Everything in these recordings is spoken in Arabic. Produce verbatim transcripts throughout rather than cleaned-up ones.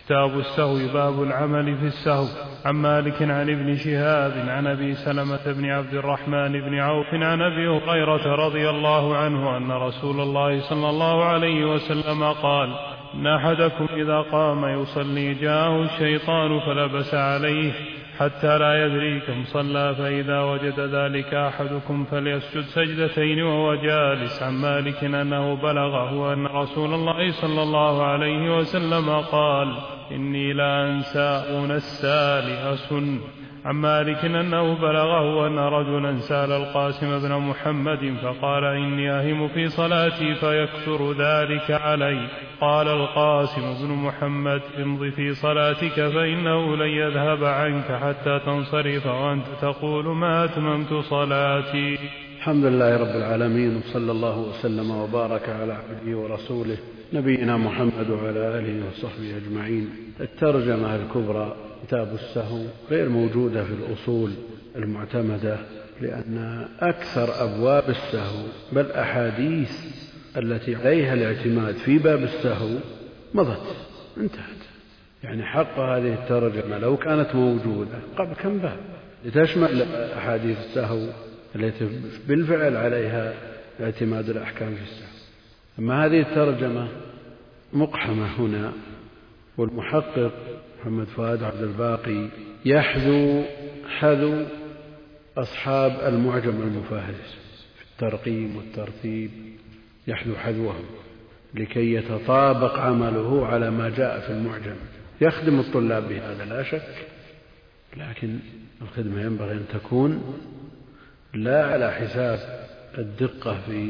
كتاب السهو. باب العمل في السهو. عن مالك عن ابن شهاب عن أبي سلمة بن عبد الرحمن بن عوف عن أبي هريرة رضي الله عنه أن رسول الله صلى الله عليه وسلم قال: إن أحدكم إذا قام يصلي جاءه الشيطان فلبس عليه حتى لا يدري كم صلى، فإذا وجد ذلك أحدكم فليسجد سجدتين وهو جالس. عن مالك أنه بلغه أن رسول الله صلى الله عليه وسلم قال: إني لا أنسى أنسى لأسن. عن مالك أنه بلغه أن رجلا سأل القاسم بن محمد فقال: إني أهم في صلاتي فيكثر ذلك علي. قال القاسم بن محمد: امض في صلاتك فإنه لن يذهب عنك حتى تنصرف وأنت تقول: ما أتممت صلاتي. الحمد لله رب العالمين، وصلى الله وسلم وبارك على عبده ورسوله نبينا محمد وعلى آله وصحبه أجمعين. الترجمة الكبرى كتاب السهو غير موجودة في الأصول المعتمدة، لأن أكثر أبواب السهو بل أحاديث التي عليها الاعتماد في باب السهو مضت انتهت. يعني حق هذه الترجمة لو كانت موجودة قبل كم باب لتشمل أحاديث السهو التي بالفعل عليها اعتماد الأحكام في السهو. أما هذه الترجمة مقحمة هنا، والمحقق محمد فؤاد عبد الباقي يحذو حذو أصحاب المعجم المفهرس في الترقيم والترتيب، يحذو حذوهم لكي يتطابق عمله على ما جاء في المعجم. يخدم الطلاب بهذا لا شك، لكن الخدمة ينبغي أن تكون لا على حساب الدقة في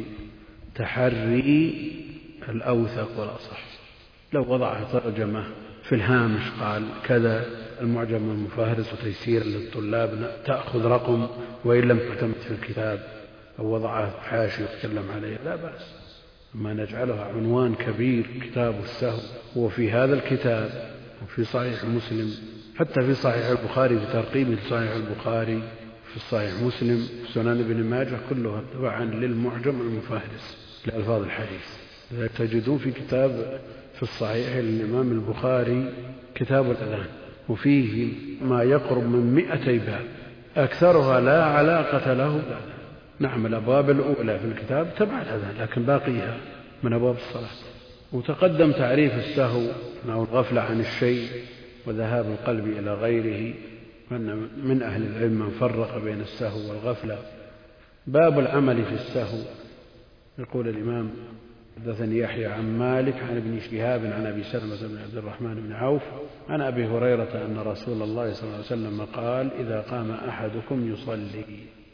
تحري الأوثق والأصح. لو وضع ترجمة في الهامش قال كذا المعجم المفهرس وتيسير للطلاب تأخذ رقم وإن لم تعتمد في الكتاب، أو وضعه حاشي وتكلم عليه لا بأس. أما نجعلها عنوان كبير كتاب السهو، وفي هذا الكتاب وفي صحيح مسلم، حتى في صحيح البخاري في ترقيم صحيح البخاري، في صحيح مسلم، في سنن ابن ماجه، كلها تبعا للمعجم المفهرس لألفاظ الحديث. تجدون في كتاب في الصحيح للإمام البخاري كتاب الأذان، وفيه ما يقرب من مئتي باب، أكثرها لا علاقة له بالأذان. نعم الأبواب الأولى في الكتاب تبع الأذان، لكن باقيها من أبواب الصلاة. وتقدم تعريف السهو أنه الغفلة عن الشيء وذهاب القلب إلى غيره، وأن من أهل العلم من فرق بين السهو والغفلة. باب العمل في السهو. يقول الإمام: حدثني يحيى عن مالك عن ابن شهاب عن أبي سلمة بن عبد الرحمن بن عوف عن أبي هريرة أن رسول الله صلى الله عليه وسلم قال: إذا قام أحدكم يصلي.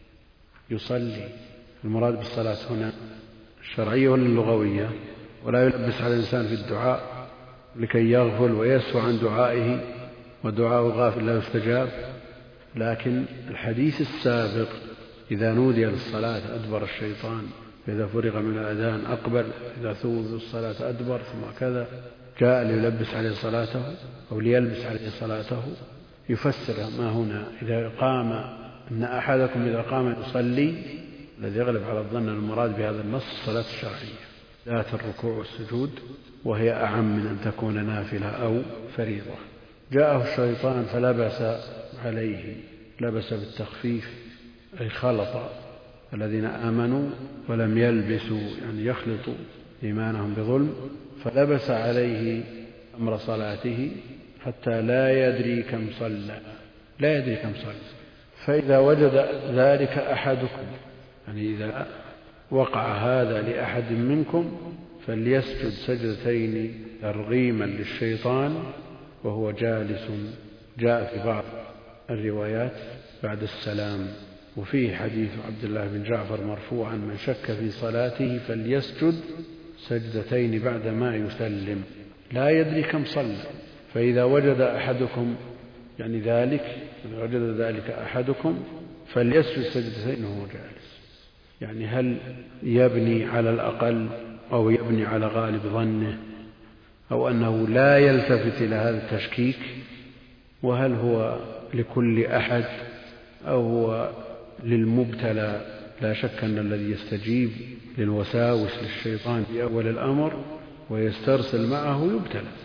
يصلي المراد بالصلاة هنا الشرعية ولا اللغوية؟ ولا يلبس على الإنسان في الدعاء لكي يغفل ويسهو عن دعائه، ودعاء الغافل لا يستجاب. لكن الحديث السابق: إذا نودي للصلاة أدبر الشيطان، إذا فرغ من الأذان أقبل، إذا ثوب الصلاة أدبر، ثم كذا، جاء ليلبس عليه صلاته أو ليلبس عليه صلاته. يفسر ما هنا: إذا قام، إن أحدكم إذا قام يصلي، الذي يغلب على الظن المراد بهذا النص الصلاة الشرعية ذات الركوع والسجود، وهي أعم من أن تكون نافلة أو فريضة. جاءه الشيطان فلبس عليه، لبس بالتخفيف أي خلط الذين آمنوا ولم يلبسوا، يعني يخلطوا إيمانهم بظلم، فلبس عليه أمر صلاته حتى لا يدري كم صلى، لا يدري كم صلى. فإذا وجد ذلك أحدكم، يعني إذا وقع هذا لأحد منكم، فليسجد سجدتين ترغيما للشيطان وهو جالس. جاء في بعض الروايات بعد السلام. وفيه حديث عبد الله بن جعفر مرفوعا: من شك في صلاته فليسجد سجدتين بعد ما يسلم، لا يدري كم صلى. فإذا وجد أحدكم، يعني ذلك، إذا وجد ذلك أحدكم فليسجد سجدتين وهو جالس. يعني هل يبني على الأقل أو يبني على غالب ظنه، أو أنه لا يلتفت إلى هذا التشكيك؟ وهل هو لكل أحد أو هو للمبتلى؟ لا شك أن الذي يستجيب للوساوس للشيطان في أول الأمر ويسترسل معه يبتلى،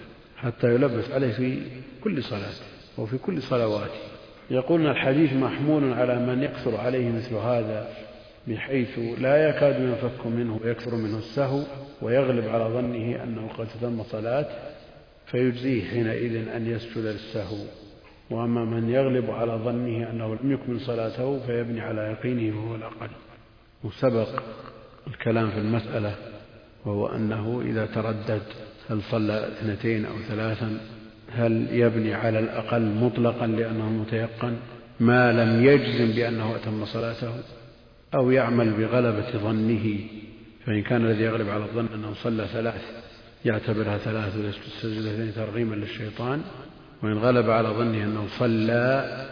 حتى يلبس عليه في كل صلاة وفي كل صلواته. يقولون الحديث محمول على من يكثر عليه مثل هذا بحيث لا يكاد ينفك منه ويكثر منه السهو ويغلب على ظنه أنه قد تم صلاة فيجزيه حينئذ أن يسجد للسهو. وأما من يغلب على ظنه أنه لم يكمل صلاته فيبني على يقينه وهو الأقل. وسبق الكلام في المسألة وهو أنه إذا تردد هل صلى اثنتين أو ثلاثا هل يبني على الأقل مطلقا لأنه متيقن ما لم يجزم بأنه أتم صلاته، أو يعمل بغلبة ظنه، فإن كان الذي يغلب على الظن أنه صلى ثلاث يعتبرها ثلاث ويسجد سجدتين ترغيما للشيطان، وإن غلب على ظنه أنه صلى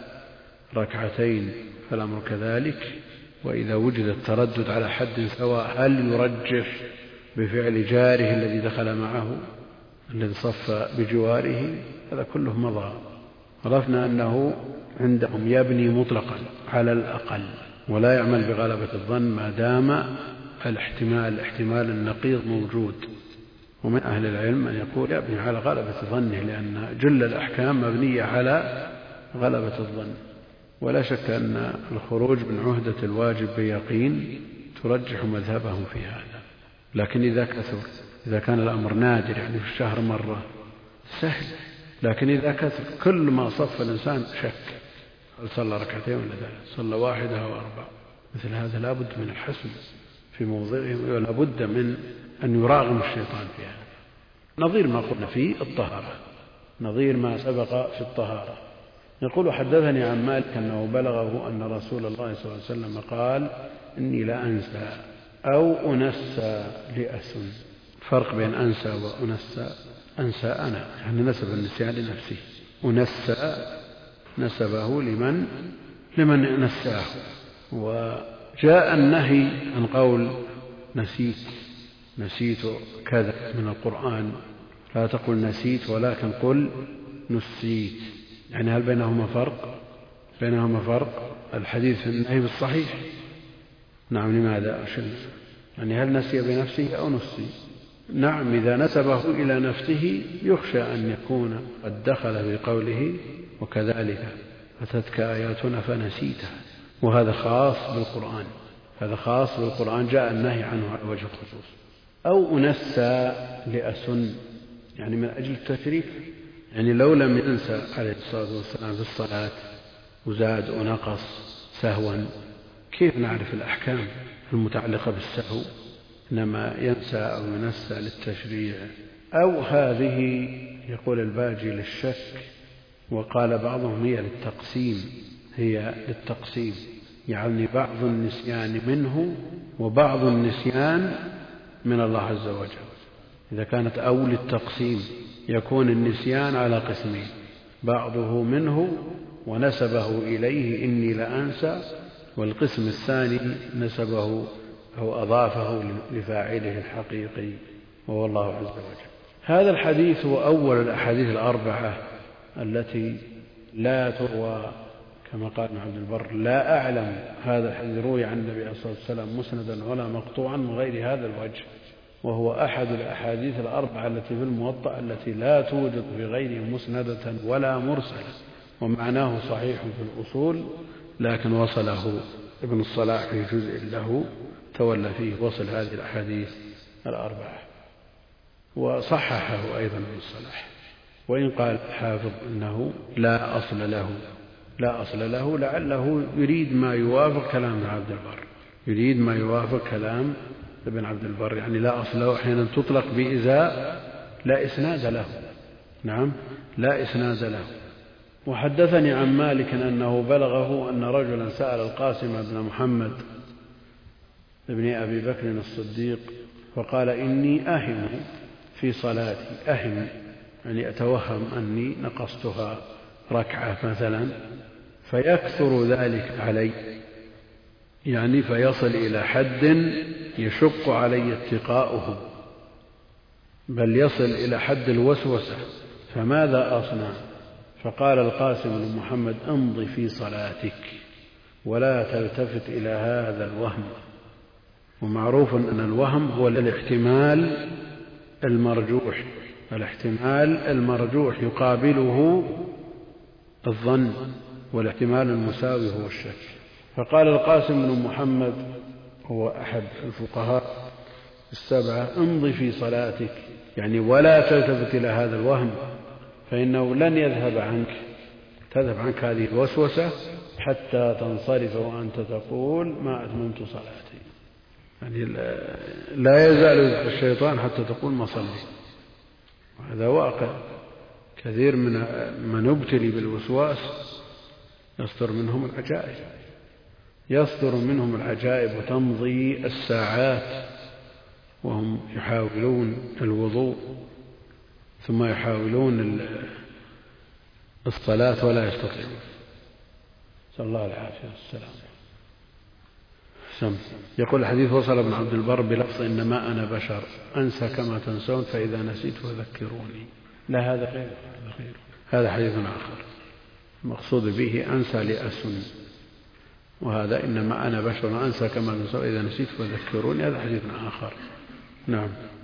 ركعتين فالأمر كذلك. وإذا وجد التردد على حد سواء هل يرجح بفعل جاره الذي دخل معه الذي صف بجواره، هذا كله مضى. عرفنا أنه عندهم يبني مطلقا على الأقل ولا يعمل بغلبة الظن ما دام الاحتمال احتمال النقيض موجود. ومن أهل العلم من يقول يبني على غلبة ظنه لأن جل الأحكام مبنية على غلبة الظن. ولا شك أن الخروج من عهدة الواجب بيقين ترجح مذهبهم في هذا. لكن إذا كثر، إذا كان الأمر نادر يعني في الشهر مرة سهل، لكن إذا كثر كل ما صف الإنسان شك هل صلى ركعتين ولا ثلاث، صلى واحدة أو أربع، مثل هذا لا بد من الحسم في موضعه ولا بد من أن يراغم الشيطان في هذا. نظير ما قلنا في الطهارة، نظير ما سبق في الطهارة. يقول حدثني عن مالك أنه بلغه أن رسول الله صلى الله عليه وسلم قال إني لأنسى أو أنسى لأسن. فرق بين أنسى وأنسى. أنسى أنا يعني نسب النسيان لنفسه، أنسى نسبه لمن لمن نساه. وجاء النهي عن قول نسيت نسيت كذا من القرآن، لا تقل نسيت ولكن قل نسيت. يعني هل بينهما فرق؟ بينهما فرق. الحديث في النهي بالصحيح. نعم. لماذا أشل؟ يعني هل نسي بنفسه أو نسي؟ نعم إذا نسبه إلى نفسه يخشى أن يكون قد دخل في قوله وكذلك أتتك آياتنا فنسيتها، وهذا خاص بالقرآن، هذا خاص بالقرآن جاء النهي عنه على وجه الخصوص. أو أنسى لأسن يعني من أجل التشريف، يعني لو لم ينسى عليه الصلاة والسلام في الصلاة وزاد ونقص سهوا كيف نعرف الأحكام المتعلقة بالسهو؟ إنما ينسى أو ينسى للتشريع. أو هذه يقول الباجي للشك، وقال بعضهم هي للتقسيم، هي للتقسيم يعني بعض النسيان منه وبعض النسيان من الله عز وجل. إذا كانت أو للتقسيم يكون النسيان على قسمين، بعضه منه ونسبه إليه إني لأنسى، والقسم الثاني نسبه أو أضافه لفاعله الحقيقي وهو الله عز وجل. هذا الحديث هو أول الأحاديث الأربعة التي لا تروى كما قال ابن عبد البر. لا أعلم هذا الحديث روي عن النبي عليه الصلاة والسلام مسندا ولا مقطوعا من غير هذا الوجه، وهو أحد الأحاديث الأربعة التي في الموطأ التي لا توجد في غيره مسندة ولا مرسلة، ومعناه صحيح في الأصول لكن وصله ابن الصلاح في جزء له تولى فيه وصل هذه الأحاديث الأربعة، وصححه أيضا ابن الصلاح. وإن قال الحافظ أنه لا أصل له لا أصل له لعله يريد ما يوافق كلام ابن عبد البر، يريد ما يوافق كلام ابن عبد البر، يعني لا أصل له أحيانا تطلق بإزاء لا إسناد له. نعم لا إسناد له. وحدثني عن مالك أنه بلغه أن رجلا سأل القاسم بن محمد ابن أبي بكر الصديق فقال إني أهم في صلاتي، أهم يعني أتوهم أني نقصتها ركعة مثلا، فيكثر ذلك علي، يعني فيصل إلى حد يشق علي اتقاؤه، بل يصل إلى حد الوسوسة، فماذا أصنع؟ فقال القاسم بن محمد امض في صلاتك ولا تلتفت إلى هذا الوهم. ومعروف أن الوهم هو الاحتمال المرجوح الاحتمال المرجوح يقابله الظن، والاحتمال المساوي هو الشك. فقال القاسم بن محمد هو أحد الفقهاء السبعة: امضي في صلاتك، يعني ولا تلتفت إلى هذا الوهم، فإنه لن يذهب عنك تذهب عنك هذه الوسوسة حتى تنصرف وأنت تقول ما أتممت صلاتي. يعني لا يزال الشيطان حتى تقول ما صلي. وهذا واقع، كثير من من ابتلي بالوسواس يصدر منهم العجائب يصدر منهم العجائب وتمضي الساعات وهم يحاولون الوضوء ثم يحاولون الصلاة ولا يستطيعون. نسأل الله العافية والسلام. سم. يقول الحديث: وصل ابن عبد البر بلفظ إنما أنا بشر أنسى كما تنسون فإذا نسيت فذكروني. لا، هذا غير هذا حديث آخر، المقصود به أنسى لأسن، وهذا إنما أنا بشر أنسى كما تنسون فإذا نسيت فذكروني، هذا حديث آخر. نعم.